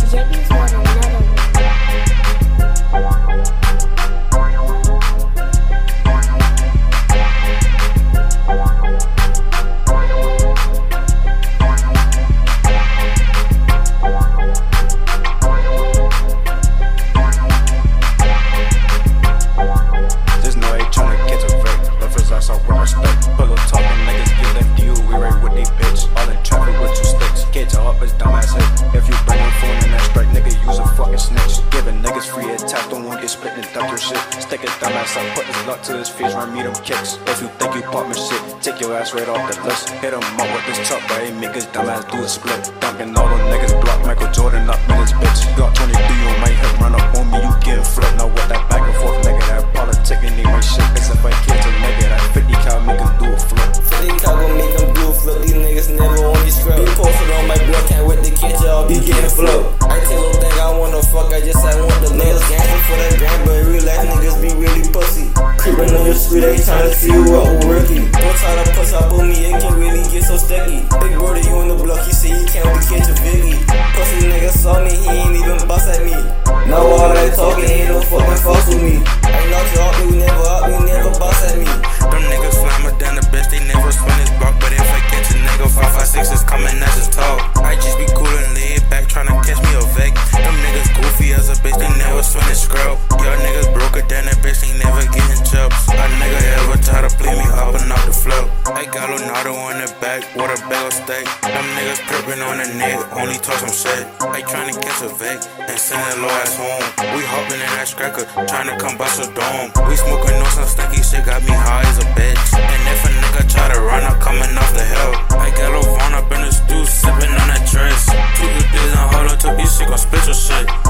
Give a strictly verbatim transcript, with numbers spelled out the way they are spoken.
Jibby's got another one. Just know they tryna catch a fake. Left his ass off with respect. Pillow talking niggas get left you. We right with they bitch. All in traffic with two sticks. Catch her up his dumbass head. If you bring him phone in that strike, nigga, use a fucking snitch. Giving niggas free attack, don't want get split and duck your shit. Stick his dumbass up, put his luck to his face, run me them kicks. If you think you pop my shit, take your ass right off the list. Hit him up with this truck, but he make his dumbass do a split. Dunking all them niggas block Michael Jordan up in his bitch. Got twenty-three on my hip, run up on me, you getting flipped. Now with that back and forth, nigga, that politicking need my shit. Cause if I catch a nigga, that fifty cal make him do a flip. fifty cal gon' make him do a flip. These niggas never on these script. Be posted on my block, can't wait to catch y'all, be getting flipped. I tell them think I wanna fuck, I just I want the niggas gangster for that grand, but real life niggas be really pussy. Creeping on the street, they tryna see what will work it. Don't try to push up on me, it can really get so sticky. Big brother, you on the block, he say he can't wait to catch a Vicky. Pussy nigga saw me, he ain't even bust at me. Now all that talking, ain't no fucking fuss with me. I knock you out, you never up, you never bust at me. Them niggas fly me down the best, they never spin his block. But if I catch a nigga, five five six is coming, that's just talk. I just be cool and laid back, tryna catch me a Vic. Them niggas goofy as a bitch, they never swing his scrub. Y'all niggas broke it down, that bitch, they never getting chops. A nigga ever try to play me up and off the float. I got Leonardo on the back, with a bag of steak. Them niggas crippin' on the neck, only talk some shit. I tryna catch a Vic, and send that low ass home. We hoppin' in that scracker, tryna come bust a dome. We smoking on some stinky shit, got me high as a bitch. And if a nigga try to run, I'm coming off the hill. I got Lovon up in the stew, sippin' on that trash. Two good days and hold on to be sick, gon' split your shit.